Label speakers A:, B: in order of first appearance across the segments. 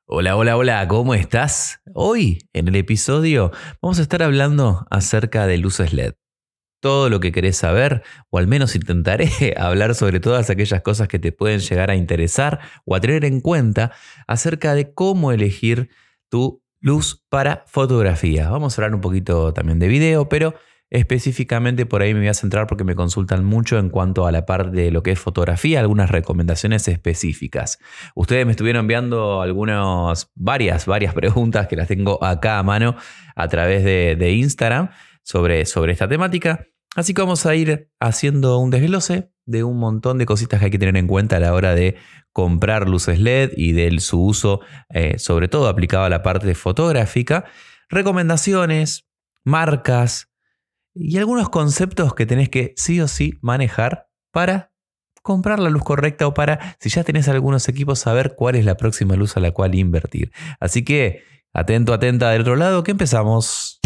A: Hola, hola, hola, ¿cómo estás? Hoy, en el episodio, vamos a estar hablando acerca de luces LED. Todo lo que querés saber, o al menos intentaré hablar sobre todas aquellas cosas que te pueden llegar a interesar o a tener en cuenta acerca de cómo elegir tu luz para fotografía. Vamos a hablar un poquito también de video, pero específicamente por ahí me voy a centrar porque me consultan mucho en cuanto a la parte de lo que es fotografía, algunas recomendaciones específicas. Ustedes me estuvieron enviando varias preguntas que las tengo acá a mano a través de Instagram sobre esta temática. Así que vamos a ir haciendo un desglose de un montón de cositas que hay que tener en cuenta a la hora de comprar luces LED y de su uso, sobre todo aplicado a la parte fotográfica, recomendaciones, marcas y algunos conceptos que tenés que sí o sí manejar para comprar la luz correcta o para, si ya tenés algunos equipos, saber cuál es la próxima luz a la cual invertir. Así que, atento, atenta del otro lado, que empezamos.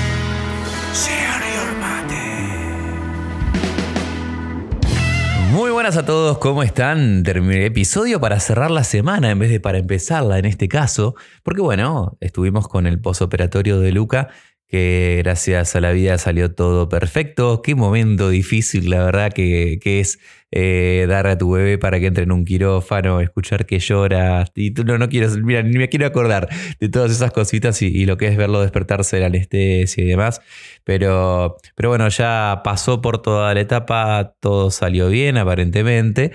A: Muy buenas a todos, ¿cómo están? Terminé el episodio para cerrar la semana en vez de para empezarla en este caso, porque bueno, estuvimos con el posoperatorio de Luca, que gracias a la vida salió todo perfecto. Qué momento difícil, la verdad, que es dar a tu bebé para que entre en un quirófano, escuchar que llora. Y tú no quieres, mira, ni me quiero acordar de todas esas cositas y lo que es verlo despertarse de la anestesia y demás. Pero bueno, ya pasó por toda la etapa, todo salió bien aparentemente.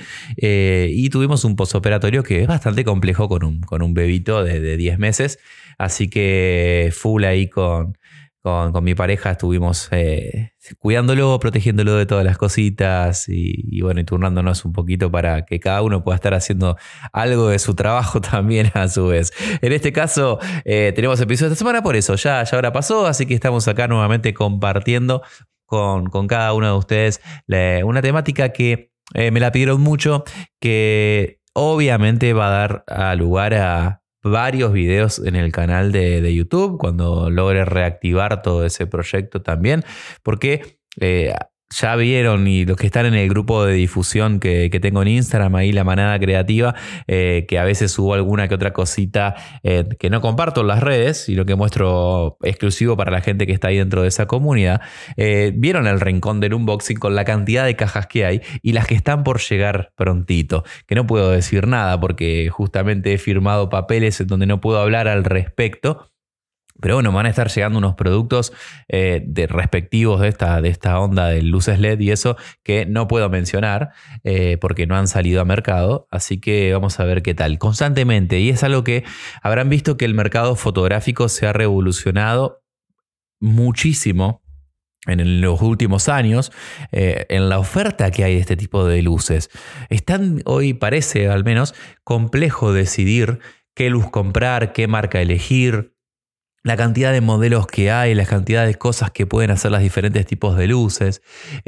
A: Y tuvimos un posoperatorio que es bastante complejo con un bebito de 10 meses. Así que full ahí con mi pareja estuvimos cuidándolo, protegiéndolo de todas las cositas y bueno, y turnándonos un poquito para que cada uno pueda estar haciendo algo de su trabajo también a su vez. En este caso tenemos episodio esta semana, por eso ya ahora pasó, así que estamos acá nuevamente compartiendo con cada uno de ustedes una temática que me la pidieron mucho, que obviamente va a dar lugar a varios videos en el canal de YouTube cuando logre reactivar todo ese proyecto también, porque ya vieron, y los que están en el grupo de difusión que tengo en Instagram, ahí la manada creativa, que a veces subo alguna que otra cosita que no comparto en las redes y lo que muestro exclusivo para la gente que está ahí dentro de esa comunidad. Vieron el rincón del unboxing con la cantidad de cajas que hay y las que están por llegar prontito, que no puedo decir nada porque justamente he firmado papeles en donde no puedo hablar al respecto. Pero bueno, van a estar llegando unos productos respectivos de esta onda de luces LED y eso que no puedo mencionar porque no han salido a mercado. Así que vamos a ver qué tal. Constantemente, y es algo que habrán visto, que el mercado fotográfico se ha revolucionado muchísimo en los últimos años en la oferta que hay de este tipo de luces. Hoy parece al menos complejo decidir qué luz comprar, qué marca elegir. La cantidad de modelos que hay, la cantidad de cosas que pueden hacer los diferentes tipos de luces.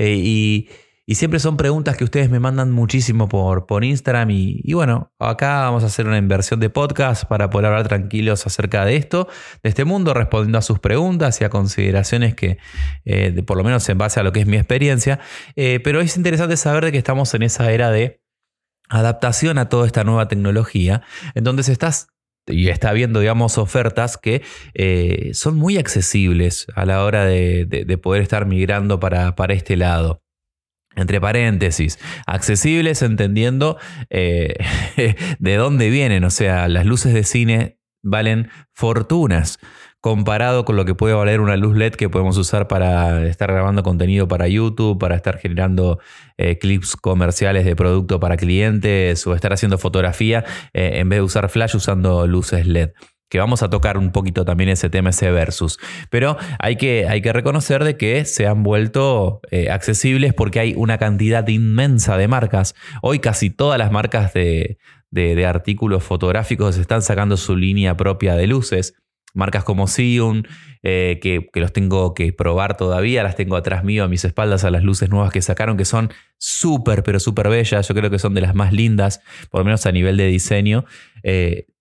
A: Y siempre son preguntas que ustedes me mandan muchísimo por Instagram. Y bueno, acá vamos a hacer una inversión de podcast para poder hablar tranquilos acerca de esto, de este mundo, respondiendo a sus preguntas y a consideraciones que, por lo menos en base a lo que es mi experiencia. Pero es interesante saber de que estamos en esa era de adaptación a toda esta nueva tecnología, en donde está habiendo, digamos, ofertas que son muy accesibles a la hora de poder estar migrando para este lado. Entre paréntesis, accesibles entendiendo de dónde vienen. O sea, las luces de cine valen fortunas comparado con lo que puede valer una luz LED que podemos usar para estar grabando contenido para YouTube, para estar generando clips comerciales de producto para clientes o estar haciendo fotografía en vez de usar flash usando luces LED. Que vamos a tocar un poquito también ese tema, ese versus. Pero hay que reconocer de que se han vuelto accesibles porque hay una cantidad inmensa de marcas. Hoy casi todas las marcas de artículos fotográficos están sacando su línea propia de luces. Marcas como Zhiyun, que los tengo que probar todavía, las tengo atrás mío a mis espaldas, a las luces nuevas que sacaron, que son súper, pero súper bellas. Yo creo que son de las más lindas, por lo menos a nivel de diseño.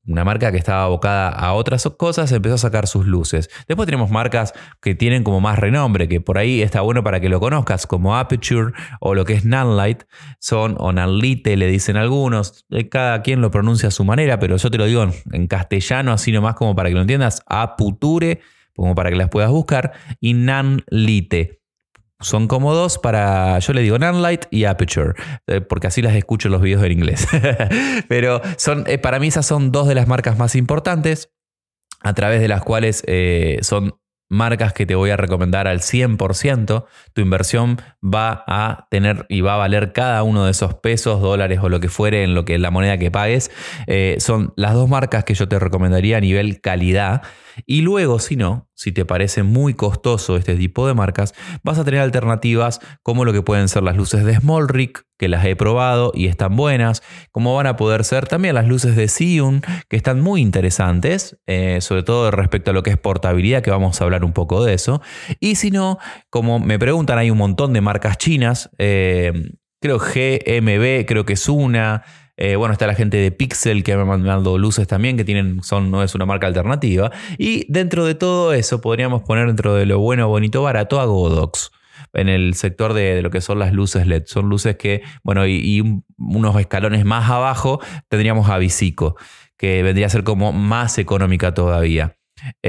A: una marca que estaba abocada a otras cosas, empezó a sacar sus luces. Después tenemos marcas que tienen como más renombre, que por ahí está bueno para que lo conozcas, como Aputure o lo que es Nanlite, o Nanlite le dicen algunos, cada quien lo pronuncia a su manera, pero yo te lo digo en castellano, así nomás como para que lo entiendas, Aputure, como para que las puedas buscar, y Nanlite. Son como dos yo le digo Nanlite y Aputure, porque así las escucho en los videos en inglés. Pero para mí esas son dos de las marcas más importantes, a través de las cuales son marcas que te voy a recomendar al 100%. Tu inversión va a tener y va a valer cada uno de esos pesos, dólares o lo que fuere en la moneda que pagues. Son las dos marcas que yo te recomendaría a nivel calidad. Y luego, si te parece muy costoso este tipo de marcas, vas a tener alternativas como lo que pueden ser las luces de Smolrix, que las he probado y están buenas, como van a poder ser también las luces de Zhiyun, que están muy interesantes, sobre todo respecto a lo que es portabilidad, que vamos a hablar un poco de eso. Y si no, como me preguntan, hay un montón de marcas chinas, creo GMB, creo que es una. Bueno, está la gente de Pixel que me ha mandado luces también, que no es una marca alternativa. Y dentro de todo eso podríamos poner dentro de lo bueno, bonito, barato a Godox. En el sector de lo que son las luces LED. Son luces que, bueno, y unos escalones más abajo tendríamos a Visico, que vendría a ser como más económica todavía.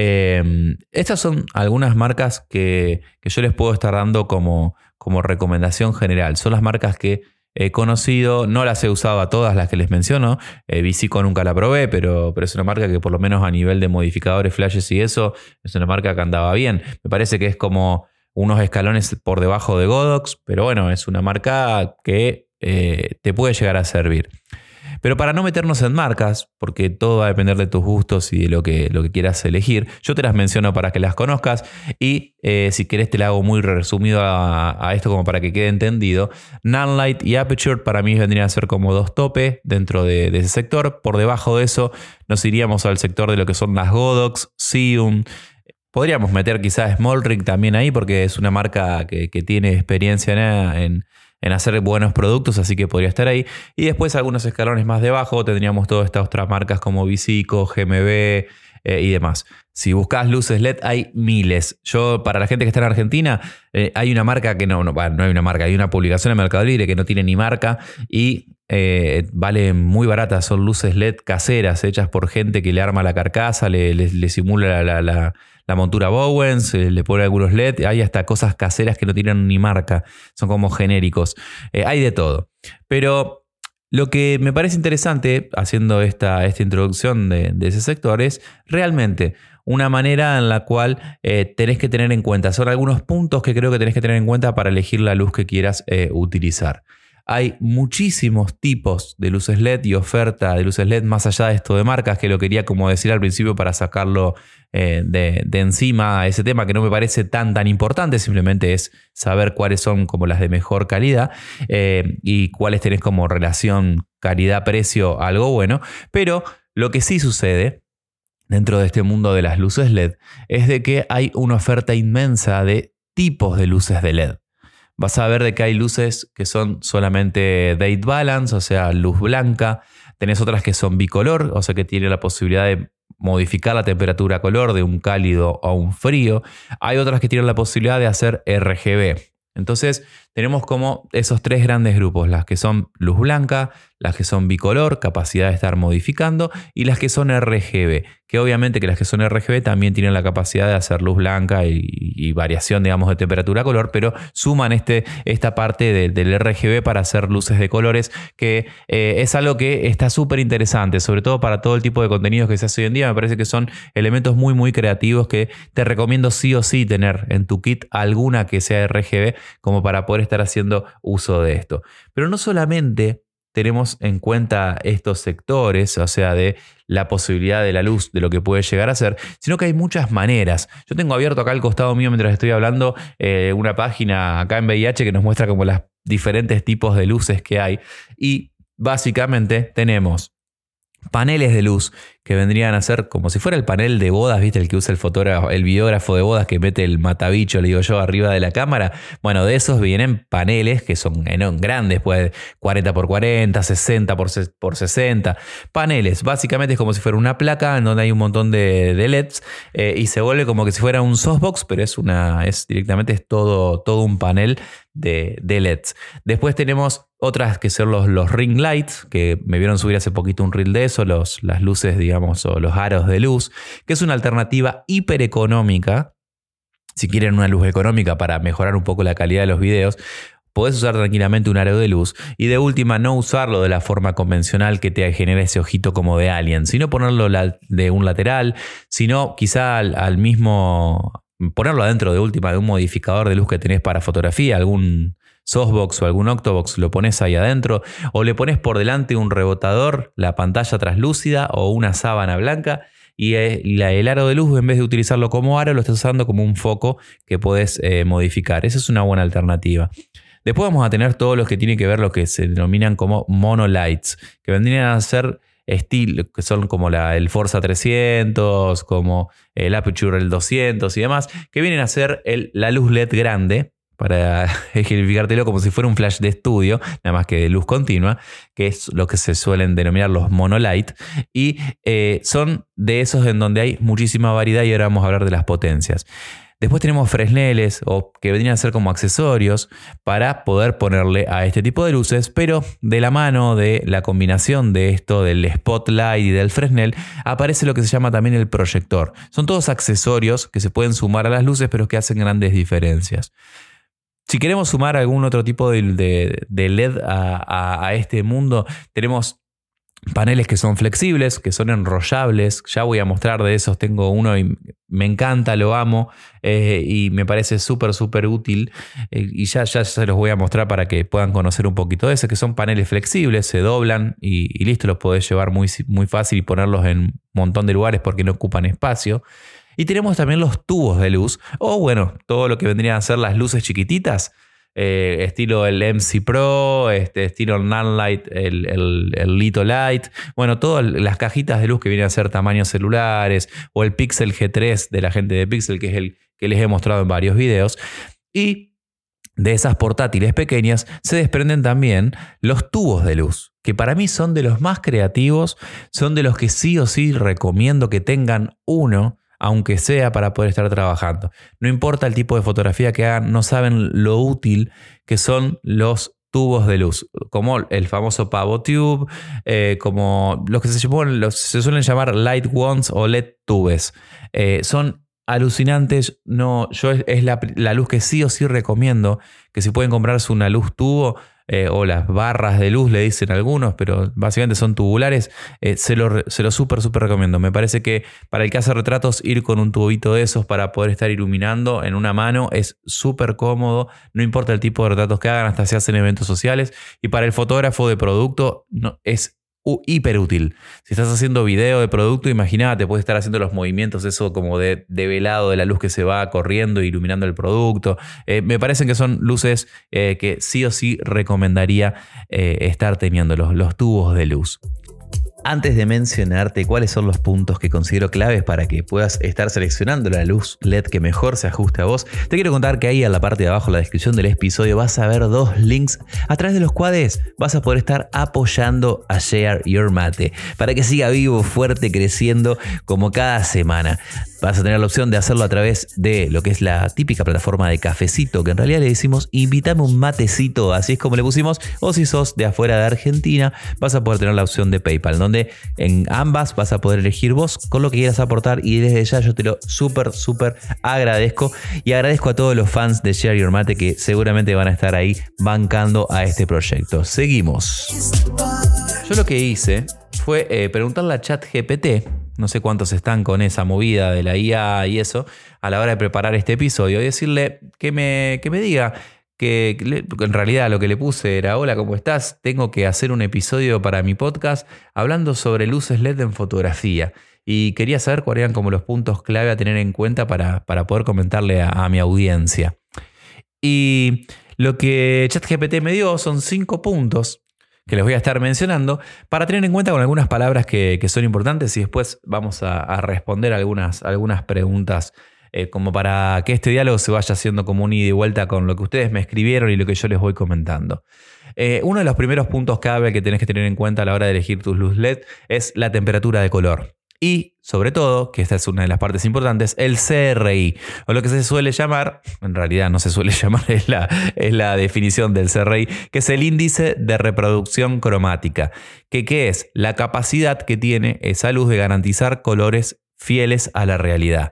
A: Estas son algunas marcas que yo les puedo estar dando como recomendación general. Son las marcas que he conocido, no las he usado a todas las que les menciono. Visico nunca la probé, pero es una marca que por lo menos a nivel de modificadores, flashes y eso, es una marca que andaba bien. Me parece que es como unos escalones por debajo de Godox, pero bueno, es una marca que te puede llegar a servir. Pero para no meternos en marcas, porque todo va a depender de tus gustos y de lo que quieras elegir, yo te las menciono para que las conozcas y si querés te la hago muy resumido a esto como para que quede entendido. Nanlite y Aputure para mí vendrían a ser como dos topes dentro de ese sector. Por debajo de eso nos iríamos al sector de lo que son las Godox, Zhiyun. Podríamos meter quizás Smolrix también ahí porque es una marca que tiene experiencia en hacer buenos productos, así que podría estar ahí. Y después algunos escalones más debajo tendríamos todas estas otras marcas como Visico, GMB y demás. Si buscas luces LED hay miles. Para la gente que está en Argentina, hay una marca que no hay una marca, hay una publicación en Mercado Libre que no tiene ni marca y vale muy barata. Son luces LED caseras hechas por gente que le arma la carcasa, le simula la montura Bowens, le pone algunos LED. Hay hasta cosas caseras que no tienen ni marca, son como genéricos. Hay de todo. Pero lo que me parece interesante haciendo esta introducción de ese sector es realmente una manera en la cual tenés que tener en cuenta. Son algunos puntos que creo que tenés que tener en cuenta para elegir la luz que quieras utilizar. Hay muchísimos tipos de luces LED y oferta de luces LED más allá de esto de marcas, que lo quería como decir al principio para sacarlo de encima a ese tema que no me parece tan importante, simplemente es saber cuáles son como las de mejor calidad y cuáles tenés como relación calidad-precio, algo bueno. Pero lo que sí sucede dentro de este mundo de las luces LED es de que hay una oferta inmensa de tipos de luces de LED. Vas a ver de que hay luces que son solamente date balance, o sea, luz blanca. Tenés otras que son bicolor, o sea, que tienen la posibilidad de modificar la temperatura color de un cálido a un frío. Hay otras que tienen la posibilidad de hacer RGB. Entonces, tenemos como esos tres grandes grupos, las que son luz blanca, las que son bicolor, capacidad de estar modificando, y las que son RGB, que obviamente que las que son RGB también tienen la capacidad de hacer luz blanca y variación, digamos, de temperatura color, pero suman esta parte del RGB para hacer luces de colores, que es algo que está súper interesante, sobre todo para todo el tipo de contenidos que se hace hoy en día. Me parece que son elementos muy creativos que te recomiendo sí o sí tener en tu kit alguna que sea RGB, como para poder estar haciendo uso de esto. Pero no solamente tenemos en cuenta estos sectores, o sea, de la posibilidad de la luz, de lo que puede llegar a ser, sino que hay muchas maneras. Yo tengo abierto acá al costado mío mientras estoy hablando una página acá en VIH que nos muestra como los diferentes tipos de luces que hay y básicamente tenemos paneles de luz que vendrían a ser como si fuera el panel de bodas, ¿viste? El que usa el fotógrafo, el videógrafo de bodas que mete el matabicho, le digo yo, arriba de la cámara. Bueno, de esos vienen paneles que son grandes, pues 40 por 40, 60 por 60. Paneles, básicamente es como si fuera una placa en donde hay un montón de LEDs y se vuelve como que si fuera un softbox, pero directamente es todo un panel de LEDs. Después tenemos otras que son los ring lights, que me vieron subir hace poquito un reel de eso, las luces, digamos, o los aros de luz, que es una alternativa hiper económica. Si quieren una luz económica para mejorar un poco la calidad de los videos, podés usar tranquilamente un aro de luz y de última no usarlo de la forma convencional que te genera ese ojito como de alien, sino ponerlo de un lateral, sino quizá al mismo, ponerlo adentro de última de un modificador de luz que tenés para fotografía, algún softbox o algún octobox, lo pones ahí adentro o le pones por delante un rebotador, la pantalla translúcida o una sábana blanca y el aro de luz, en vez de utilizarlo como aro, lo estás usando como un foco que puedes modificar. Esa es una buena alternativa. Después vamos a tener todos los que tienen que ver lo que se denominan como monolights, que vendrían a ser estilo, que son como el Forza 300, como el Aperture el 200 y demás, que vienen a ser la luz LED grande, para ejemplificártelo como si fuera un flash de estudio, nada más que de luz continua, que es lo que se suelen denominar los monolight, y son de esos en donde hay muchísima variedad y ahora vamos a hablar de las potencias. Después tenemos Fresneles, o que vendrían a ser como accesorios para poder ponerle a este tipo de luces, pero de la mano de la combinación de esto, del spotlight y del Fresnel, aparece lo que se llama también el proyector. Son todos accesorios que se pueden sumar a las luces, pero que hacen grandes diferencias. Si queremos sumar algún otro tipo de LED a este mundo, tenemos paneles que son flexibles, que son enrollables. Ya voy a mostrar de esos. Tengo uno y me encanta, lo amo y me parece súper útil. Y ya se los voy a mostrar para que puedan conocer un poquito de ese, que son paneles flexibles, se doblan y listo, los podés llevar muy fácil y ponerlos en un montón de lugares porque no ocupan espacio. Y tenemos también los tubos de luz, o bueno, todo lo que vendrían a ser las luces chiquititas, estilo el MC Pro, estilo el Nanlite, el Lito Light, bueno, todas las cajitas de luz que vienen a ser tamaños celulares, o el Pixel G3 de la gente de Pixel, que es el que les he mostrado en varios videos. Y de esas portátiles pequeñas se desprenden también los tubos de luz, que para mí son de los más creativos, son de los que sí o sí recomiendo que tengan uno, aunque sea para poder estar trabajando. No importa el tipo de fotografía que hagan, no saben lo útil que son los tubos de luz, como el famoso Pavo Tube, como los que se suelen llamar Light Wands o LED Tubes. Son alucinantes. No, es la luz que sí o sí recomiendo, que si pueden comprarse una luz tubo, o las barras de luz le dicen algunos, pero básicamente son tubulares, se lo súper recomiendo. Me parece que para el que hace retratos, ir con un tubito de esos para poder estar iluminando en una mano es súper cómodo, no importa el tipo de retratos que hagan, hasta si hacen eventos sociales. Y para el fotógrafo de producto es hiper útil. Si estás haciendo video de producto, imagínate, puedes estar haciendo los movimientos, eso como de velado de la luz que se va corriendo, iluminando el producto. Me parecen que son luces que sí o sí recomendaría estar teniendo, los tubos de luz. Antes de mencionarte cuáles son los puntos que considero claves para que puedas estar seleccionando la luz LED que mejor se ajuste a vos, te quiero contar que ahí en la parte de abajo, en la descripción del episodio, vas a ver 2 links a través de los cuales vas a poder estar apoyando a Share Your Mate para que siga vivo, fuerte, creciendo como cada semana. Vas a tener la opción de hacerlo a través de lo que es la típica plataforma de Cafecito, que en realidad le decimos invítame un matecito, así es como le pusimos, o si sos de afuera de Argentina, vas a poder tener la opción de PayPal, donde en ambas vas a poder elegir vos con lo que quieras aportar y desde ya yo te lo súper agradezco y agradezco a todos los fans de Share Your Mate que seguramente van a estar ahí bancando a este proyecto. Seguimos. Yo lo que hice fue preguntarle a ChatGPT, no sé cuántos están con esa movida de la IA y eso, a la hora de preparar este episodio y decirle que me diga que en realidad lo que le puse era: hola, ¿cómo estás? Tengo que hacer un episodio para mi podcast hablando sobre luces LED en fotografía y quería saber cuáles eran como los puntos clave a tener en cuenta para poder comentarle a mi audiencia. Y lo que ChatGPT me dio son 5 puntos que les voy a estar mencionando para tener en cuenta con algunas palabras que son importantes y después vamos a responder algunas preguntas como para que este diálogo se vaya haciendo como un ida y vuelta con lo que ustedes me escribieron y lo que yo les voy comentando. Uno de los primeros puntos clave que tenés que tener en cuenta a la hora de elegir tus luz LED es la temperatura de color. Y, sobre todo, que esta es una de las partes importantes, el CRI, o lo que se suele llamar, en realidad no se suele llamar, es la definición del CRI, que es el índice de reproducción cromática, que es la capacidad que tiene esa luz de garantizar colores fieles a la realidad.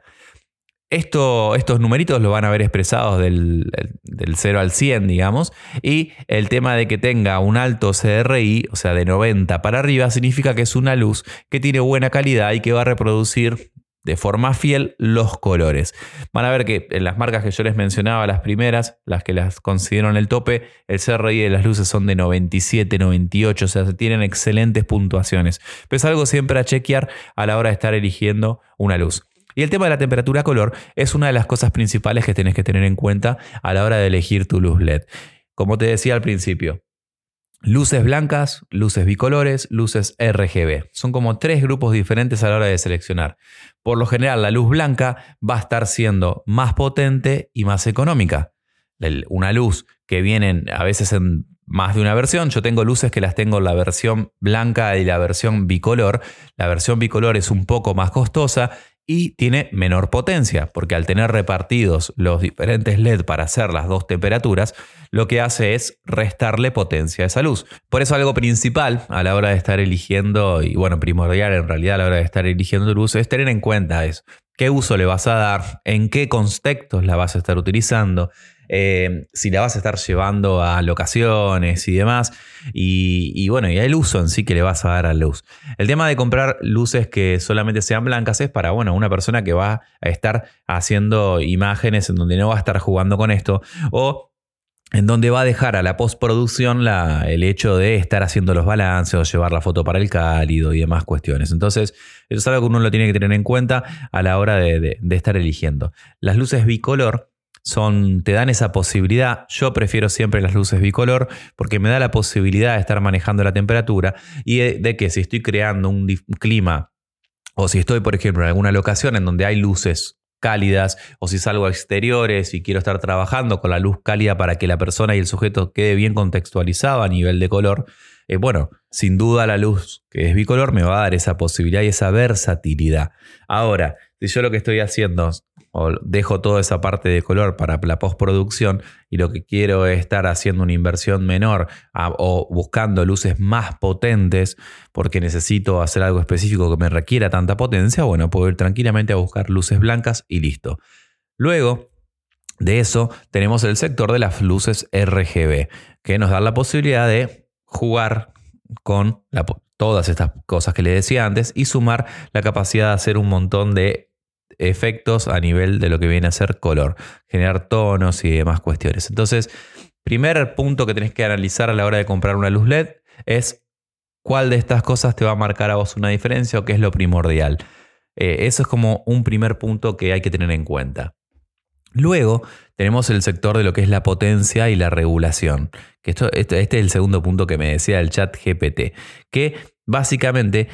A: Estos numeritos lo van a ver expresados del 0 al 100, digamos, y el tema de que tenga un alto CRI, o sea, de 90 para arriba, significa que es una luz que tiene buena calidad y que va a reproducir de forma fiel los colores. Van a ver que en las marcas que yo les mencionaba, las primeras, las que las considero en el tope, el CRI de las luces son de 97, 98, o sea, tienen excelentes puntuaciones. Pero es algo siempre a chequear a la hora de estar eligiendo una luz. Y el tema de la temperatura color es una de las cosas principales que tenés que tener en cuenta a la hora de elegir tu luz LED. Como te decía al principio, luces blancas, luces bicolores, luces RGB. Son como 3 grupos diferentes a la hora de seleccionar. Por lo general, la luz blanca va a estar siendo más potente y más económica. Una luz que vienen a veces en más de una versión. Yo tengo luces que las tengo en la versión blanca y la versión bicolor. La versión bicolor es un poco más costosa y tiene menor potencia, porque al tener repartidos los diferentes LED para hacer las 2 temperaturas, lo que hace es restarle potencia a esa luz. Por eso algo principal a la hora de estar eligiendo, y bueno, primordial en realidad a la hora de estar eligiendo luz, es tener en cuenta eso. ¿Qué uso le vas a dar? ¿En qué contextos la vas a estar utilizando? Si la vas a estar llevando a locaciones y demás, y bueno, y el uso en sí que le vas a dar a la luz. El tema de comprar luces que solamente sean blancas es para, bueno, una persona que va a estar haciendo imágenes en donde no va a estar jugando con esto, o en donde va a dejar a la postproducción el hecho de estar haciendo los balances o llevar la foto para el cálido y demás cuestiones. Entonces, eso es algo que uno lo tiene que tener en cuenta a la hora de estar eligiendo. Las luces bicolor te dan esa posibilidad. Yo prefiero siempre las luces bicolor porque me da la posibilidad de estar manejando la temperatura y de que si estoy creando un clima o si estoy, por ejemplo, en alguna locación en donde hay luces cálidas o si salgo a exteriores y quiero estar trabajando con la luz cálida para que la persona y el sujeto quede bien contextualizado a nivel de color, bueno, sin duda la luz que es bicolor me va a dar esa posibilidad y esa versatilidad. Ahora, si yo lo que estoy haciendo o dejo toda esa parte de color para la postproducción y lo que quiero es estar haciendo una inversión menor o buscando luces más potentes porque necesito hacer algo específico que me requiera tanta potencia, bueno, puedo ir tranquilamente a buscar luces blancas y listo. Luego de eso tenemos el sector de las luces RGB, que nos da la posibilidad de jugar con todas estas cosas que les decía antes y sumar la capacidad de hacer un montón de efectos a nivel de lo que viene a ser color, generar tonos y demás cuestiones. Entonces, primer punto que tenés que analizar a la hora de comprar una luz LED es cuál de estas cosas te va a marcar a vos una diferencia o qué es lo primordial. Eso es como un primer punto que hay que tener en cuenta. Luego tenemos el sector de lo que es la potencia y la regulación. Que este es el segundo punto que me decía el chat GPT, que básicamente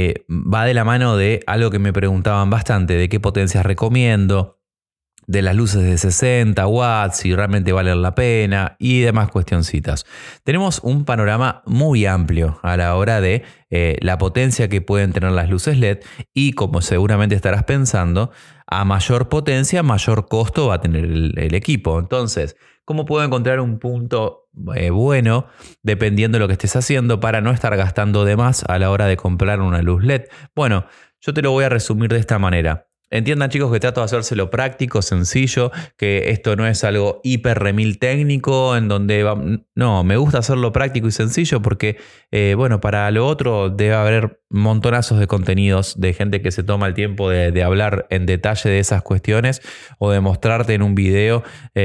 A: va de la mano de algo que me preguntaban bastante, de qué potencias recomiendo, de las luces de 60 watts, si realmente valen la pena y demás cuestioncitas. Tenemos un panorama muy amplio a la hora de la potencia que pueden tener las luces LED y, como seguramente estarás pensando, a mayor potencia, mayor costo va a tener el equipo. Entonces, ¿cómo puedo encontrar un punto bueno dependiendo de lo que estés haciendo para no estar gastando de más a la hora de comprar una luz LED? Bueno, yo te lo voy a resumir de esta manera. Entiendan, chicos, que trato de hacérselo práctico, sencillo, que esto no es algo hiper remil técnico en donde no, me gusta hacerlo práctico y sencillo porque, bueno, para lo otro debe haber montonazos de contenidos de gente que se toma el tiempo de hablar en detalle de esas cuestiones o de mostrarte en un video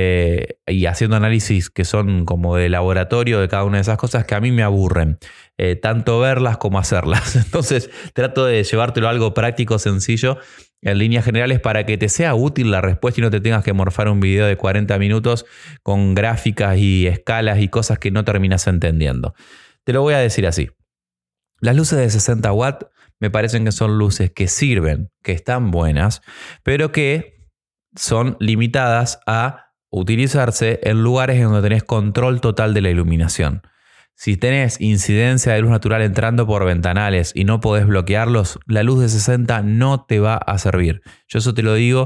A: y haciendo análisis que son como de laboratorio de cada una de esas cosas que a mí me aburren. Tanto verlas como hacerlas. Entonces trato de llevártelo a algo práctico, sencillo, en líneas generales para que te sea útil la respuesta y no te tengas que morfar un video de 40 minutos con gráficas y escalas y cosas que no terminas entendiendo. Te lo voy a decir así. Las luces de 60 watts me parecen que son luces que sirven, que están buenas, pero que son limitadas a utilizarse en lugares en donde tenés control total de la iluminación. Si tenés incidencia de luz natural entrando por ventanales y no podés bloquearlos, la luz de 60 no te va a servir. Yo eso te lo digo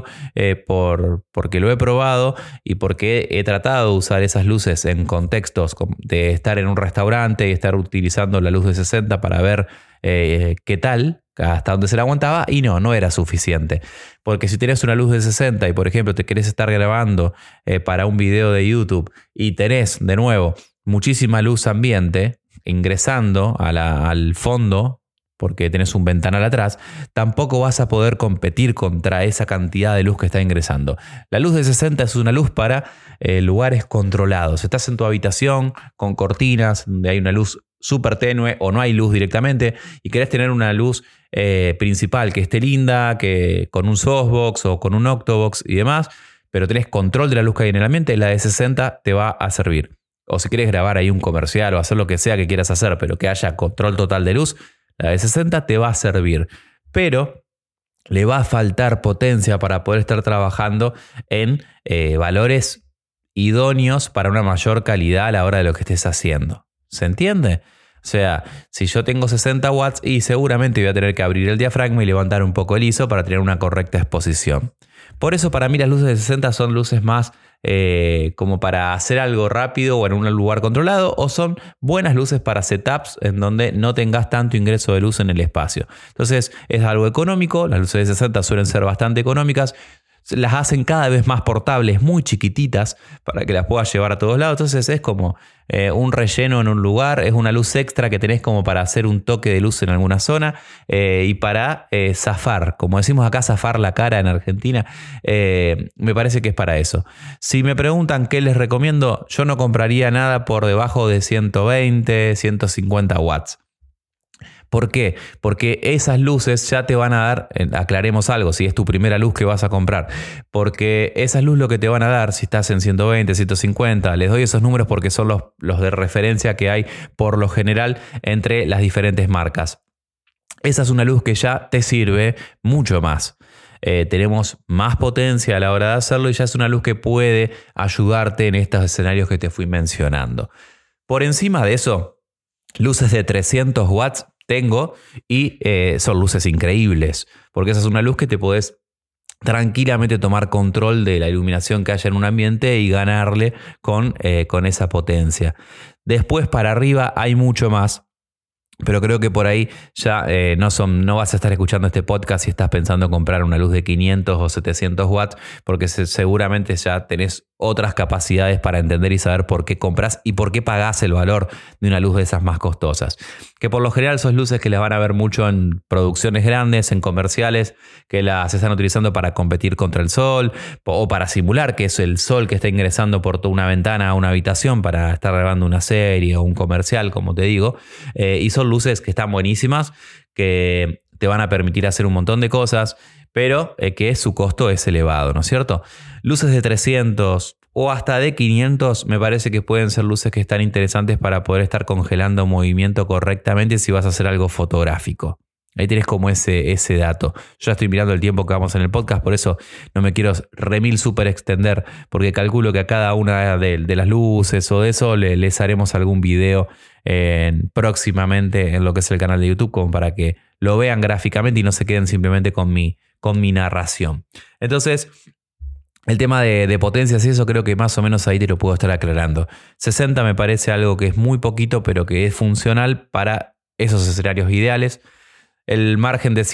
A: porque lo he probado y porque he tratado de usar esas luces en contextos de estar en un restaurante y estar utilizando la luz de 60 para ver qué tal, hasta dónde se la aguantaba, y no era suficiente. Porque si tenés una luz de 60 y, por ejemplo, te querés estar grabando para un video de YouTube y tenés, de nuevo, muchísima luz ambiente ingresando al fondo, porque tenés un ventanal atrás, tampoco vas a poder competir contra esa cantidad de luz que está ingresando. La luz de 60 es una luz para lugares controlados. Estás en tu habitación con cortinas, donde hay una luz súper tenue o no hay luz directamente y querés tener una luz principal que esté linda, que con un softbox o con un octobox y demás, pero tenés control de la luz que hay en el ambiente, la de 60 te va a servir. O si quieres grabar ahí un comercial o hacer lo que sea que quieras hacer, pero que haya control total de luz, la de 60 te va a servir. Pero le va a faltar potencia para poder estar trabajando en valores idóneos para una mayor calidad a la hora de lo que estés haciendo. ¿Se entiende? O sea, si yo tengo 60 watts y seguramente voy a tener que abrir el diafragma y levantar un poco el ISO para tener una correcta exposición. Por eso para mí las luces de 60 son luces más como para hacer algo rápido o en un lugar controlado, o son buenas luces para setups en donde no tengas tanto ingreso de luz en el espacio. Entonces es algo económico, las luces de 60 suelen ser bastante económicas, las hacen cada vez más portables, muy chiquititas, para que las puedas llevar a todos lados. Entonces es como un relleno en un lugar, es una luz extra que tenés como para hacer un toque de luz en alguna zona y para zafar, como decimos acá, zafar la cara en Argentina, me parece que es para eso. Si me preguntan qué les recomiendo, yo no compraría nada por debajo de 120, 150 watts. ¿Por qué? Porque esas luces ya te van a dar, aclaremos algo, si es tu primera luz que vas a comprar, porque esas luces lo que te van a dar, si estás en 120, 150, les doy esos números porque son los de referencia que hay por lo general entre las diferentes marcas. Esa es una luz que ya te sirve mucho más. Tenemos más potencia a la hora de hacerlo y ya es una luz que puede ayudarte en estos escenarios que te fui mencionando. Por encima de eso, luces de 300 watts tengo y son luces increíbles, porque esa es una luz que te podés tranquilamente tomar control de la iluminación que haya en un ambiente y ganarle con esa potencia. Después para arriba hay mucho más. Pero creo que por ahí ya no vas a estar escuchando este podcast si estás pensando en comprar una luz de 500 o 700 watts, porque seguramente ya tenés otras capacidades para entender y saber por qué compras y por qué pagás el valor de una luz de esas más costosas. Que por lo general son luces que las van a ver mucho en producciones grandes, en comerciales, que las están utilizando para competir contra el sol o para simular que es el sol que está ingresando por toda una ventana a una habitación para estar grabando una serie o un comercial, como te digo, y son luces que están buenísimas, que te van a permitir hacer un montón de cosas, pero que su costo es elevado, ¿no es cierto? Luces de 300 o hasta de 500 me parece que pueden ser luces que están interesantes para poder estar congelando movimiento correctamente si vas a hacer algo fotográfico. Ahí tenés como ese dato. Yo ya estoy mirando el tiempo que vamos en el podcast, por eso no me quiero remil super extender, porque calculo que a cada una de las luces o de eso les haremos algún video próximamente en lo que es el canal de YouTube, como para que lo vean gráficamente y no se queden simplemente con mi narración. Entonces, el tema de potencias y eso creo que más o menos ahí te lo puedo estar aclarando. 60 me parece algo que es muy poquito, pero que es funcional para esos escenarios ideales. El margen de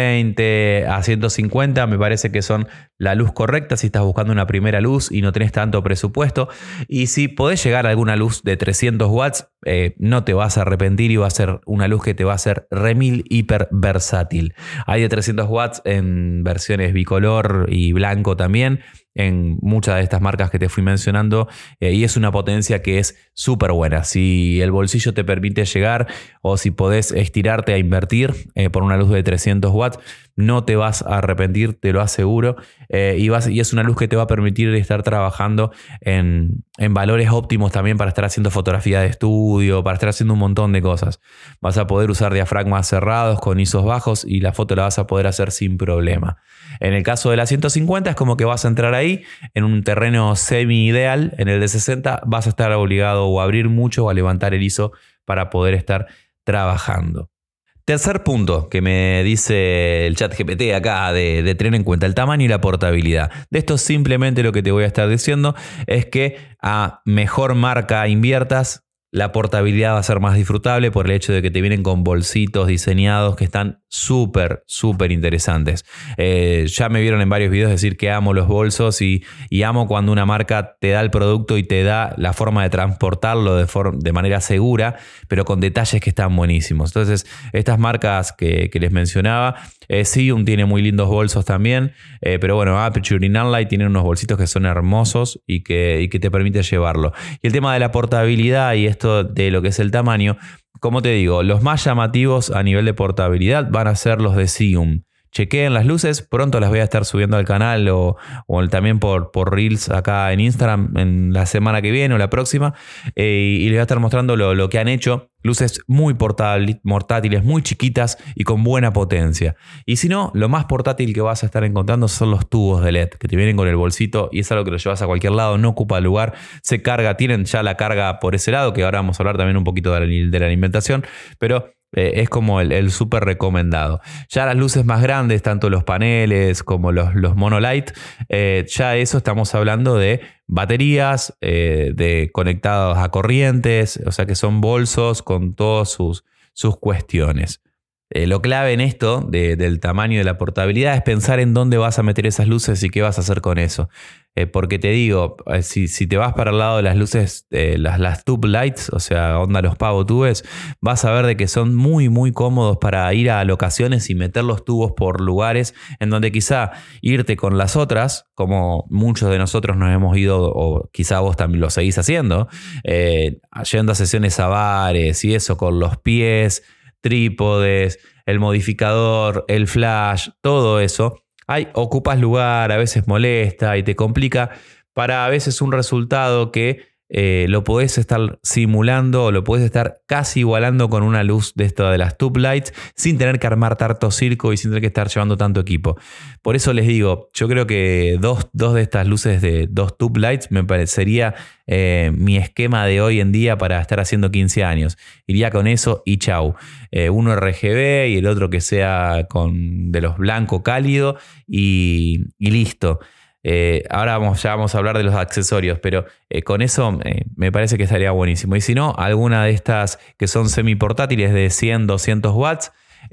A: 120 a 150 me parece que son la luz correcta si estás buscando una primera luz y no tenés tanto presupuesto. Y si podés llegar a alguna luz de 300 watts, no te vas a arrepentir y va a ser una luz que te va a ser remil hiper versátil. Hay de 300 watts en versiones bicolor y blanco también. en muchas de estas marcas que te fui mencionando, y es una potencia que es súper buena. Si el bolsillo te permite llegar o si podés estirarte a invertir por una luz de 300 watts, no te vas a arrepentir, te lo aseguro, y es una luz que te va a permitir estar trabajando en valores óptimos también para estar haciendo fotografía de estudio, para estar haciendo un montón de cosas. Vas a poder usar diafragmas cerrados con ISOs bajos y la foto la vas a poder hacer sin problema. En el caso de la 150 es como que vas a entrar ahí en un terreno semi ideal. En el de 60 vas a estar obligado o a abrir mucho o a levantar el ISO para poder estar trabajando. Tercer punto que me dice el ChatGPT acá de tener en cuenta: el tamaño y la portabilidad. De esto simplemente lo que te voy a estar diciendo es que a mejor marca inviertas, la portabilidad va a ser más disfrutable por el hecho de que te vienen con bolsitos diseñados que están súper, súper interesantes. Ya me vieron en varios videos decir que amo los bolsos y amo cuando una marca te da el producto y te da la forma de transportarlo de manera segura, pero con detalles que están buenísimos. Entonces, estas marcas que les mencionaba, Seiyun tiene muy lindos bolsos también, pero bueno, Aperture y Nanlite tienen unos bolsitos que son hermosos y que te permiten llevarlo. Y el tema de la portabilidad y esto de lo que es el tamaño, como te digo, los más llamativos a nivel de portabilidad van a ser los de Seiyun. Chequeen las luces, pronto las voy a estar subiendo al canal o también por Reels acá en Instagram en la semana que viene o la próxima, y les voy a estar mostrando lo que han hecho. Luces muy portátiles, muy chiquitas y con buena potencia. Y si no, lo más portátil que vas a estar encontrando son los tubos de LED que te vienen con el bolsito y es algo que lo llevas a cualquier lado, no ocupa lugar, se carga, tienen ya la carga por ese lado, que ahora vamos a hablar también un poquito de la alimentación, pero es como el súper recomendado. Ya las luces más grandes, tanto los paneles como los monolight, ya eso estamos hablando de baterías, de conectados a corrientes, o sea que son bolsos con todas sus cuestiones. Lo clave en esto del tamaño y de la portabilidad es pensar en dónde vas a meter esas luces y qué vas a hacer con eso. Porque te digo, si te vas para el lado de las luces, las tube lights, o sea, onda los pavo tubes, vas a ver de que son muy, muy cómodos para ir a locaciones y meter los tubos por lugares en donde quizá irte con las otras, como muchos de nosotros nos hemos ido, o quizá vos también lo seguís haciendo, yendo a sesiones a bares y eso con los pies, trípodes, el modificador, el flash, todo eso. Ocupas lugar, a veces molesta y te complica para a veces un resultado que lo podés estar simulando o lo podés estar casi igualando con una luz de esto de las tube lights sin tener que armar tanto circo y sin tener que estar llevando tanto equipo. Por eso les digo, yo creo que dos de estas luces de dos tube lights me parecería mi esquema de hoy en día para estar haciendo 15 años. Iría con eso y chau. Uno RGB y el otro que sea de los blanco cálido y listo. Ahora ya vamos a hablar de los accesorios, pero con eso me parece que estaría buenísimo. Y si no, alguna de estas que son semiportátiles de 100, 200 watts,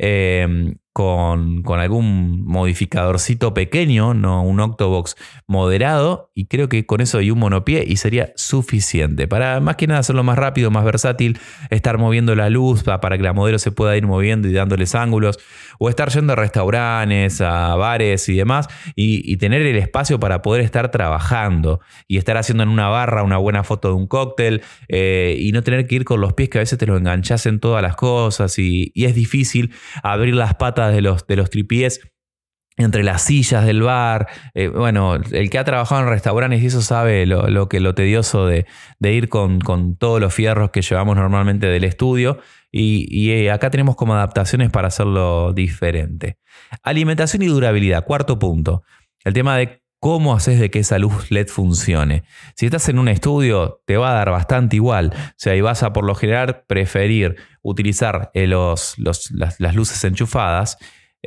A: con algún modificadorcito pequeño, no un octobox moderado, y creo que con eso hay un monopié y sería suficiente para más que nada hacerlo más rápido, más versátil, estar moviendo la luz para que la modelo se pueda ir moviendo y dándoles ángulos, o estar yendo a restaurantes, a bares y demás, y tener el espacio para poder estar trabajando y estar haciendo en una barra una buena foto de un cóctel, y no tener que ir con los pies que a veces te los enganchas en todas las cosas y es difícil abrir las patas de los tripiés entre las sillas del bar. Bueno, el que ha trabajado en restaurantes y eso sabe lo tedioso de ir con todos los fierros que llevamos normalmente del estudio. Y acá tenemos como adaptaciones para hacerlo diferente. Alimentación y durabilidad, cuarto punto. El tema de cómo haces de que esa luz LED funcione. Si estás en un estudio, te va a dar bastante igual. O sea, y vas a por lo general preferir utilizar las luces enchufadas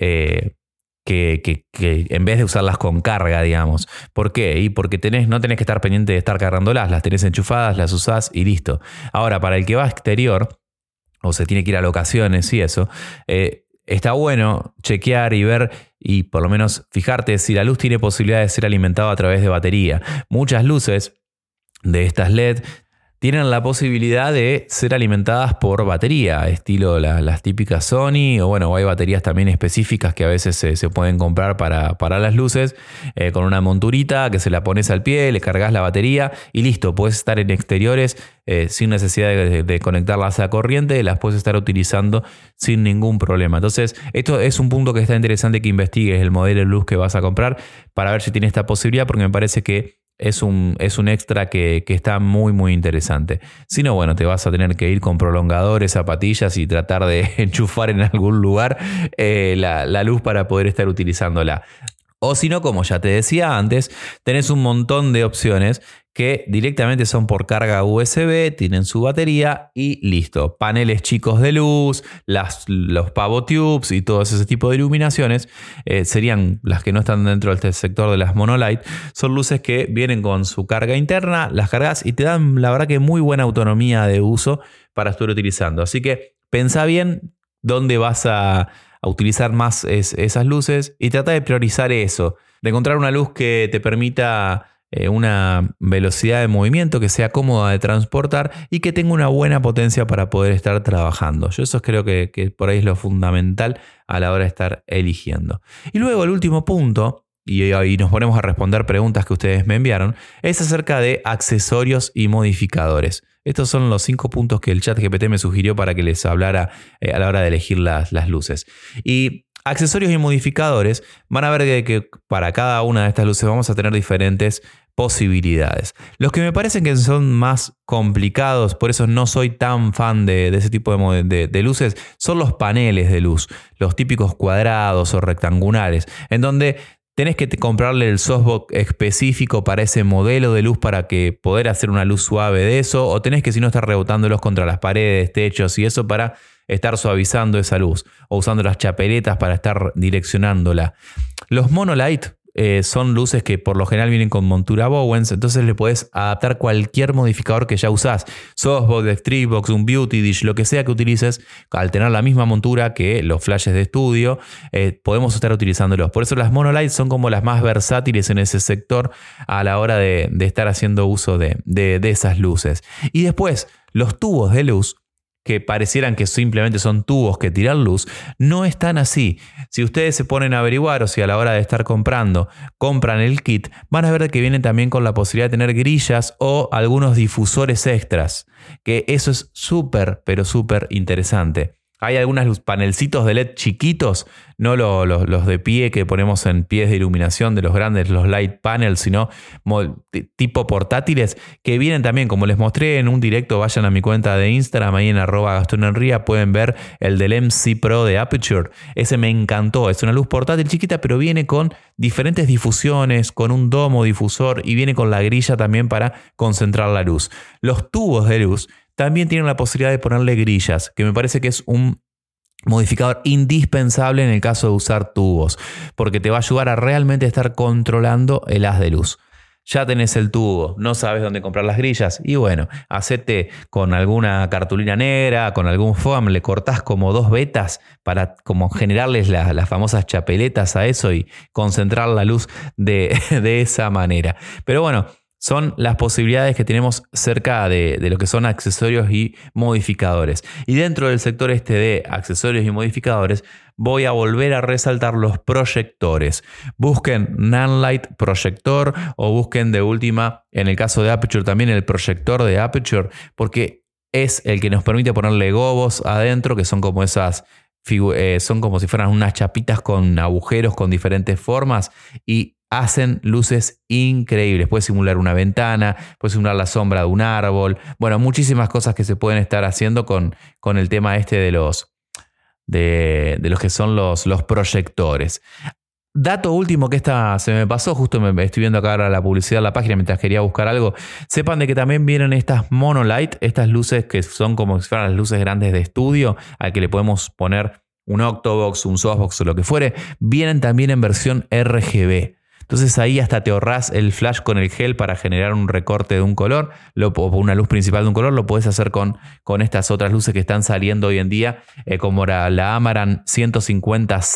A: que en vez de usarlas con carga, digamos. ¿Por qué? Y porque no tenés que estar pendiente de estar cargándolas. Las tenés enchufadas, las usás y listo. Ahora, para el que va exterior o se tiene que ir a locaciones y eso, está bueno chequear y ver y por lo menos fijarte si la luz tiene posibilidad de ser alimentada a través de batería. Muchas luces de estas LED tienen la posibilidad de ser alimentadas por batería, estilo las típicas Sony, o bueno, hay baterías también específicas que a veces se pueden comprar para las luces, con una monturita que se la pones al pie, le cargas la batería y listo, puedes estar en exteriores sin necesidad de conectarlas a corriente, las puedes estar utilizando sin ningún problema. Entonces, esto es un punto que está interesante que investigues el modelo de luz que vas a comprar para ver si tiene esta posibilidad, porque me parece que es un extra que está muy, muy interesante. Si no, bueno, te vas a tener que ir con prolongadores, zapatillas y tratar de enchufar en algún lugar la luz para poder estar utilizándola. O si no, como ya te decía antes, tenés un montón de opciones que directamente son por carga USB, tienen su batería y listo. Paneles chicos de luz, los pavo tubes y todo ese tipo de iluminaciones serían las que no están dentro del sector de las monolight. Son luces que vienen con su carga interna, las cargas y te dan la verdad que muy buena autonomía de uso para estar utilizando. Así que pensá bien dónde vas a utilizar más esas luces y trata de priorizar eso, de encontrar una luz que te permita una velocidad de movimiento, que sea cómoda de transportar y que tenga una buena potencia para poder estar trabajando. Yo eso creo que por ahí es lo fundamental a la hora de estar eligiendo. Y luego el último punto, y ahí nos ponemos a responder preguntas que ustedes me enviaron, es acerca de accesorios y modificadores. Estos son los 5 puntos que el ChatGPT me sugirió para que les hablara a la hora de elegir las luces. Y accesorios y modificadores, van a ver que para cada una de estas luces vamos a tener diferentes posibilidades. Los que me parecen que son más complicados, por eso no soy tan fan de ese tipo de luces, son los paneles de luz, los típicos cuadrados o rectangulares, en donde tenés que comprarle el softbox específico para ese modelo de luz para que poder hacer una luz suave de eso, o tenés que si no estar rebotándolos contra las paredes, techos y eso para estar suavizando esa luz, o usando las chapeletas para estar direccionándola. Los monolight son luces que por lo general vienen con montura Bowens, entonces le podés adaptar cualquier modificador que ya usás, softbox, stripbox, un beauty dish, lo que sea que utilices, al tener la misma montura que los flashes de estudio, podemos estar utilizándolos. Por eso las monolight son como las más versátiles en ese sector a la hora de estar haciendo uso de esas luces. Y después, los tubos de luz, que parecieran que simplemente son tubos que tiran luz, no están así. Si ustedes se ponen a averiguar o si a la hora de estar comprando, compran el kit, van a ver que vienen también con la posibilidad de tener grillas o algunos difusores extras, que eso es súper, pero súper interesante. Hay algunos panelcitos de LED chiquitos, no los de pie que ponemos en pies de iluminación de los grandes, los light panels, sino tipo portátiles, que vienen también, como les mostré en un directo, vayan a mi cuenta de Instagram, ahí en @GastonEnría, pueden ver el del MC Pro de Aputure. Ese me encantó, es una luz portátil chiquita, pero viene con diferentes difusiones, con un domo difusor y viene con la grilla también para concentrar la luz. Los tubos de luz también tienen la posibilidad de ponerle grillas, que me parece que es un modificador indispensable en el caso de usar tubos, porque te va a ayudar a realmente estar controlando el haz de luz. Ya tenés el tubo, no sabes dónde comprar las grillas y bueno, hacete con alguna cartulina negra, con algún foam, le cortás como 2 vetas para como generarles las famosas chapeletas a eso y concentrar la luz de esa manera. Pero bueno, son las posibilidades que tenemos cerca de lo que son accesorios y modificadores. Y dentro del sector de accesorios y modificadores, voy a volver a resaltar los proyectores. Busquen Nanlite proyector o busquen de última, en el caso de Aputure, también el proyector de Aputure, porque es el que nos permite ponerle gobos adentro, que son como esas... son como si fueran unas chapitas con agujeros con diferentes formas y hacen luces increíbles. Puedes simular una ventana, puedes simular la sombra de un árbol. Bueno, muchísimas cosas que se pueden estar haciendo con el tema de los que son los proyectores. Dato último que se me pasó, justo me estoy viendo acá ahora la publicidad de la página mientras quería buscar algo. Sepan de que también vienen estas monolight, estas luces que son como si fueran las luces grandes de estudio, al que le podemos poner un octobox, un softbox o lo que fuere. Vienen también en versión RGB. Entonces ahí hasta te ahorrás el flash con el gel para generar un recorte de un color, o una luz principal de un color, lo podés hacer con estas otras luces que están saliendo hoy en día, como la Amaran 150C,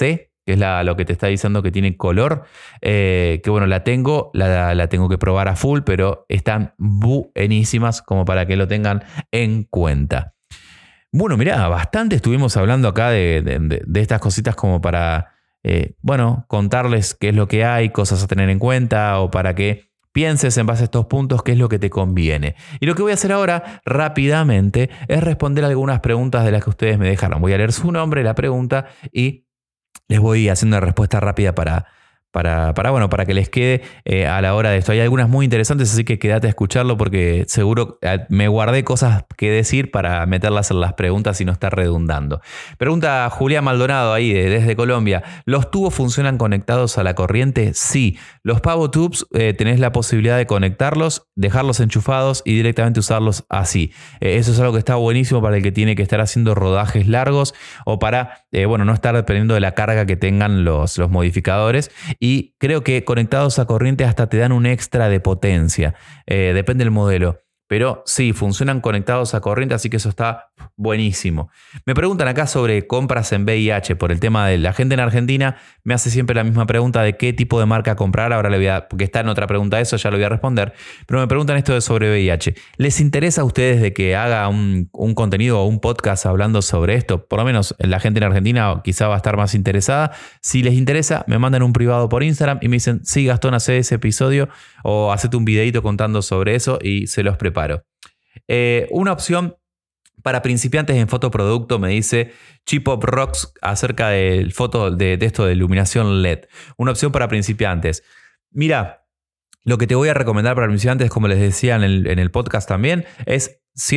A: que es lo que te está diciendo que tiene color, que bueno, la tengo que probar a full, pero están buenísimas como para que lo tengan en cuenta. Bueno, mirá, bastante estuvimos hablando acá de estas cositas como para, contarles qué es lo que hay, cosas a tener en cuenta o para que pienses en base a estos puntos qué es lo que te conviene. Y lo que voy a hacer ahora rápidamente es responder algunas preguntas de las que ustedes me dejaron. Voy a leer su nombre, la pregunta y les voy haciendo una respuesta rápida para que les quede a la hora de esto. Hay algunas muy interesantes, así que quédate a escucharlo porque seguro me guardé cosas que decir para meterlas en las preguntas y no estar redundando. Pregunta Julián Maldonado ahí desde Colombia. ¿Los tubos funcionan conectados a la corriente? Sí. Los Pavo Tubes tenés la posibilidad de conectarlos, dejarlos enchufados y directamente usarlos así. Eso es algo que está buenísimo para el que tiene que estar haciendo rodajes largos o para no estar dependiendo de la carga que tengan los modificadores. Y creo que conectados a corriente hasta te dan un extra de potencia. Depende del modelo. Pero sí, funcionan conectados a corriente, así que eso está buenísimo. Me preguntan acá sobre compras en VIH por el tema de la gente en Argentina. Me hace siempre la misma pregunta de qué tipo de marca comprar. Ahora porque está en otra pregunta eso, ya lo voy a responder. Pero me preguntan esto sobre VIH. ¿Les interesa a ustedes de que haga un contenido o un podcast hablando sobre esto? Por lo menos la gente en Argentina quizá va a estar más interesada. Si les interesa, me mandan un privado por Instagram y me dicen, sí, Gastón, hace ese episodio o hacete un videito contando sobre eso y se los preparo. Una opción para principiantes en fotoproducto, me dice Chipop Rocks acerca del de esto de iluminación LED. Una opción para principiantes. Mira, lo que te voy a recomendar para principiantes, como les decía en el podcast también, es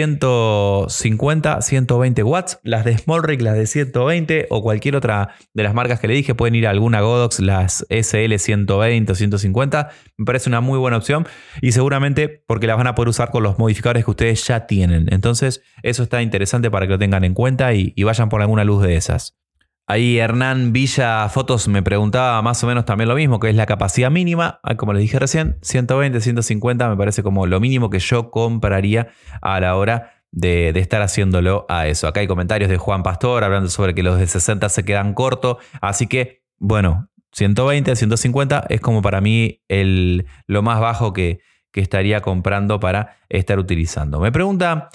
A: 150, 120 watts. Las de SmallRig, las de 120 o cualquier otra de las marcas que le dije, pueden ir a alguna Godox, las SL 120 o 150. Me parece una muy buena opción y seguramente porque las van a poder usar con los modificadores que ustedes ya tienen. Entonces eso está interesante para que lo tengan en cuenta y vayan por alguna luz de esas. Ahí Hernán Villa Fotos me preguntaba más o menos también lo mismo, que es la capacidad mínima. Como les dije recién, 120, 150 me parece como lo mínimo que yo compraría a la hora de estar haciéndolo a eso. Acá hay comentarios de Juan Pastor hablando sobre que los de 60 se quedan cortos. Así que, 120, 150 es como para mí lo más bajo que estaría comprando para estar utilizando. Me pregunta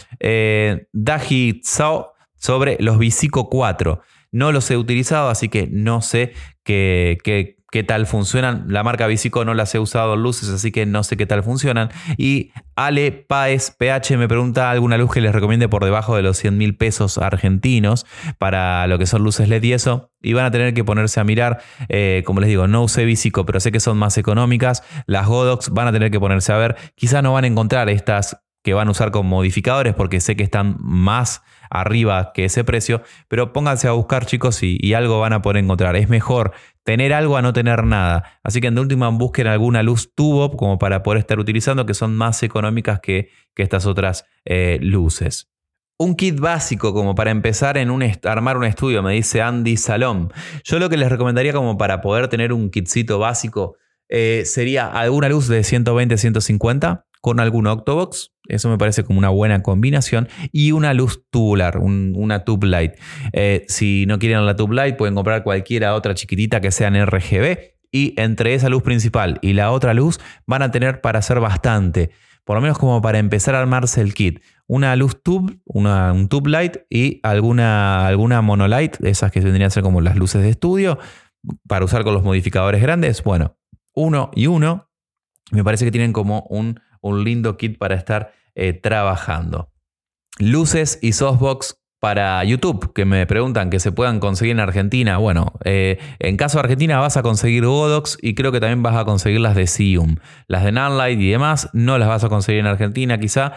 A: Daji Tsao sobre los Bicico 4. No los he utilizado, así que no sé qué tal funcionan. La marca Bicico no las he usado en luces, así que no sé qué tal funcionan. Y Ale Paez PH me pregunta alguna luz que les recomiende por debajo de los 100.000 pesos argentinos para lo que son luces LED y eso. Y van a tener que ponerse a mirar, como les digo, no usé Bicico, pero sé que son más económicas. Las Godox van a tener que ponerse a ver. Quizá no van a encontrar estas que van a usar con modificadores porque sé que están más arriba que ese precio, pero pónganse a buscar, chicos, y algo van a poder encontrar. Es mejor tener algo a no tener nada. Así que en última busquen alguna luz tubo como para poder estar utilizando, que son más económicas que estas otras luces. Un kit básico como para empezar armar un estudio, me dice Andy Salom. Yo lo que les recomendaría como para poder tener un kitcito básico sería alguna luz de 120, 150 con algún Octobox. Eso me parece como una buena combinación. Y una luz tubular, una tube light. Si no quieren la tube light, pueden comprar cualquiera otra chiquitita que sea en RGB. Y entre esa luz principal y la otra luz van a tener para hacer bastante. Por lo menos como para empezar a armarse el kit. Una luz tube, un tube light y alguna monolight. Esas que tendrían que ser como las luces de estudio. Para usar con los modificadores grandes. Bueno, uno y uno. Me parece que tienen como un lindo kit para estar trabajando. Luces y softbox para YouTube, que me preguntan que se puedan conseguir en Argentina. Bueno, en caso de Argentina vas a conseguir Godox y creo que también vas a conseguir las de Sium. Las de Nanlite y demás no las vas a conseguir en Argentina quizá.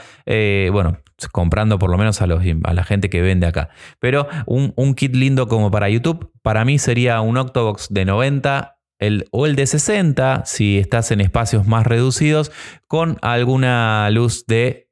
A: Comprando por lo menos a la gente que vende acá. Pero un kit lindo como para YouTube, para mí sería un Octobox de 90 o el de 60, si estás en espacios más reducidos, con alguna luz de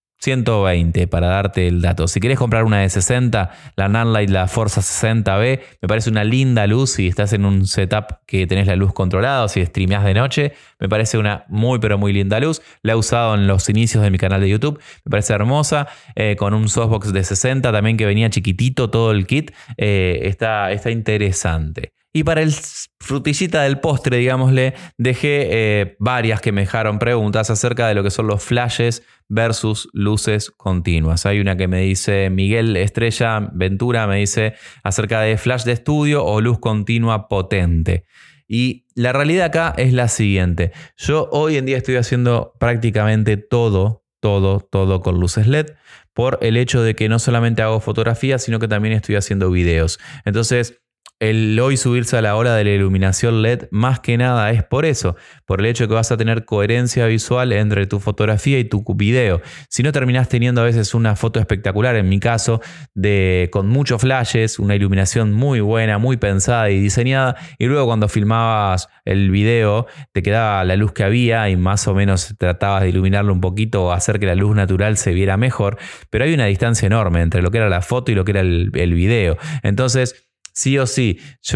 A: 120 para darte el dato. Si quieres comprar una de 60, la Nanlite, la Forza 60B, me parece una linda luz. Si estás en un setup que tenés la luz controlada o si streameás de noche, me parece una muy pero muy linda luz. La he usado en los inicios de mi canal de YouTube, me parece hermosa, con un softbox de 60 también que venía chiquitito todo el kit. Está interesante. Y para el frutillita del postre, digámosle, dejé varias que me dejaron preguntas acerca de lo que son los flashes versus luces continuas. Hay una que me dice Miguel Estrella Ventura, me dice acerca de flash de estudio o luz continua potente. Y la realidad acá es la siguiente. Yo hoy en día estoy haciendo prácticamente todo con luces LED por el hecho de que no solamente hago fotografías, sino que también estoy haciendo videos. Entonces, el hoy subirse a la ola de la iluminación LED más que nada es por eso, por el hecho de que vas a tener coherencia visual entre tu fotografía y tu video. Si no, terminás teniendo a veces una foto espectacular, en mi caso, con muchos flashes, una iluminación muy buena, muy pensada y diseñada, y luego cuando filmabas el video te quedaba la luz que había y más o menos tratabas de iluminarlo un poquito o hacer que la luz natural se viera mejor, pero hay una distancia enorme entre lo que era la foto y lo que era el video. Entonces, sí o sí,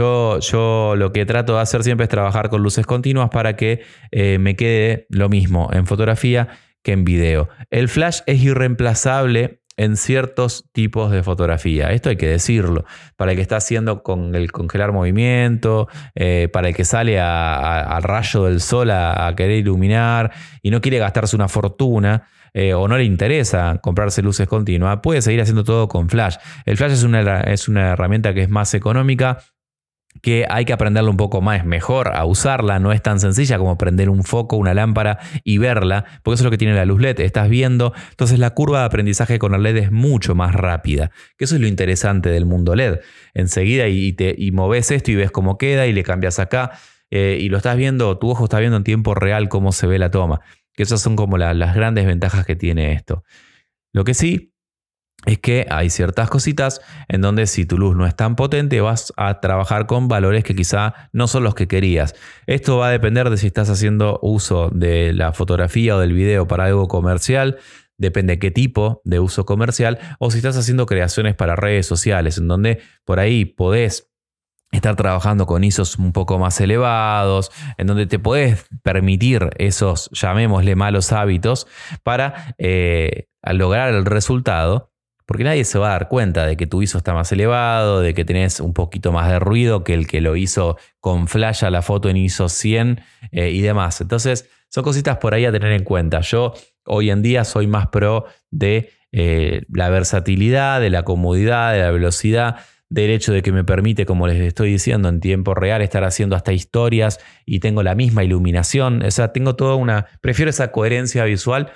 A: yo lo que trato de hacer siempre es trabajar con luces continuas para que me quede lo mismo en fotografía que en video. El flash es irreemplazable en ciertos tipos de fotografía. Esto hay que decirlo. Para el que está haciendo con el congelar movimiento, para el que sale al rayo del sol a querer iluminar y no quiere gastarse una fortuna, o no le interesa comprarse luces continuas, puede seguir haciendo todo con flash. El flash es una herramienta que es más económica, que hay que aprenderla un poco más, mejor a usarla. No es tan sencilla como prender un foco, una lámpara y verla, porque eso es lo que tiene la luz LED, estás viendo. Entonces la curva de aprendizaje con el LED es mucho más rápida, que eso es lo interesante del mundo LED. Enseguida y moves esto y ves cómo queda y le cambias acá, y lo estás viendo, tu ojo está viendo en tiempo real cómo se ve la toma. Que esas son como las grandes ventajas que tiene esto. Lo que sí es que hay ciertas cositas en donde si tu luz no es tan potente vas a trabajar con valores que quizá no son los que querías. Esto va a depender de si estás haciendo uso de la fotografía o del video para algo comercial, depende de qué tipo de uso comercial, o si estás haciendo creaciones para redes sociales, en donde por ahí podés estar trabajando con ISOs un poco más elevados, en donde te puedes permitir esos, llamémosle, malos hábitos para lograr el resultado, porque nadie se va a dar cuenta de que tu ISO está más elevado, de que tenés un poquito más de ruido que el que lo hizo con flash a la foto en ISO 100 y demás. Entonces, son cositas por ahí a tener en cuenta. Yo hoy en día soy más pro de la versatilidad, de la comodidad, de la velocidad, del hecho de que me permite, como les estoy diciendo, en tiempo real estar haciendo hasta historias y tengo la misma iluminación. O sea, prefiero esa coherencia visual,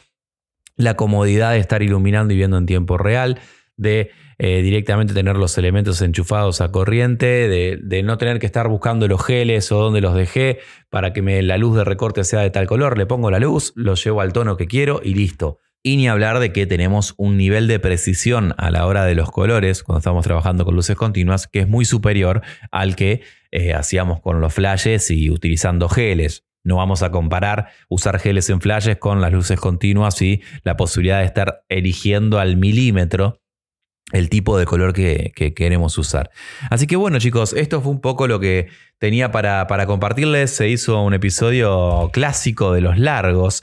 A: la comodidad de estar iluminando y viendo en tiempo real, de directamente tener los elementos enchufados a corriente, de no tener que estar buscando los geles o dónde los dejé para que la luz de recorte sea de tal color. Le pongo la luz, lo llevo al tono que quiero y listo. Y ni hablar de que tenemos un nivel de precisión a la hora de los colores cuando estamos trabajando con luces continuas que es muy superior al que hacíamos con los flashes y utilizando geles. No vamos a comparar usar geles en flashes con las luces continuas y la posibilidad de estar eligiendo al milímetro el tipo de color que queremos usar. Así que bueno, chicos, esto fue un poco lo que tenía para compartirles. Se hizo un episodio clásico de los largos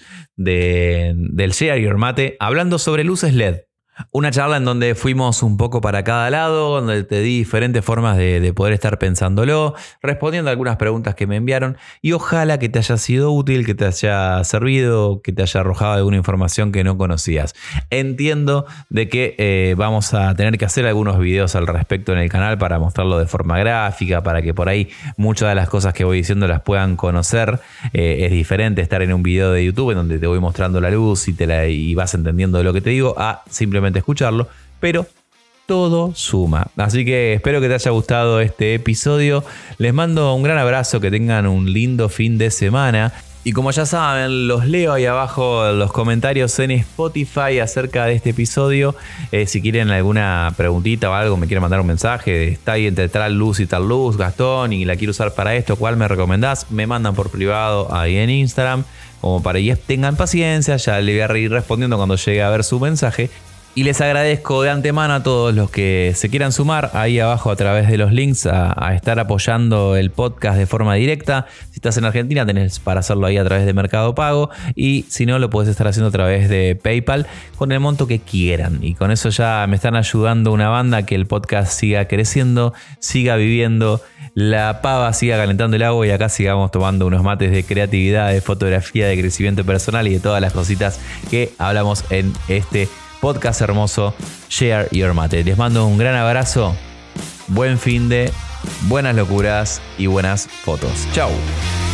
A: del Share Your Mate hablando sobre luces LED. Una charla en donde fuimos un poco para cada lado, donde te di diferentes formas de poder estar pensándolo, respondiendo a algunas preguntas que me enviaron y ojalá que te haya sido útil, que te haya servido, que te haya arrojado alguna información que no conocías. Entiendo de que vamos a tener que hacer algunos videos al respecto en el canal para mostrarlo de forma gráfica, para que por ahí muchas de las cosas que voy diciendo las puedan conocer. Es diferente estar en un video de YouTube en donde te voy mostrando la luz y vas entendiendo lo que te digo a simplemente escucharlo, pero todo suma. Así que espero que te haya gustado este episodio. Les mando un gran abrazo, que tengan un lindo fin de semana. Y como ya saben, los leo ahí abajo en los comentarios en Spotify acerca de este episodio. Si quieren alguna preguntita o algo, me quieren mandar un mensaje. Está ahí entre tal luz y tal luz, Gastón, y la quiero usar para esto. ¿Cuál me recomendás? Me mandan por privado ahí en Instagram. Como para que tengan paciencia, ya le voy a ir respondiendo cuando llegue a ver su mensaje. Y les agradezco de antemano a todos los que se quieran sumar ahí abajo a través de los links a estar apoyando el podcast de forma directa. Si estás en Argentina tenés para hacerlo ahí a través de Mercado Pago, y si no lo podés estar haciendo a través de PayPal con el monto que quieran. Y con eso ya me están ayudando una banda a que el podcast siga creciendo, siga viviendo, la pava siga calentando el agua y acá sigamos tomando unos mates de creatividad, de fotografía, de crecimiento personal y de todas las cositas que hablamos en este podcast hermoso Share Your Mate. Les mando un gran abrazo, buen finde, buenas locuras y buenas fotos. Chau.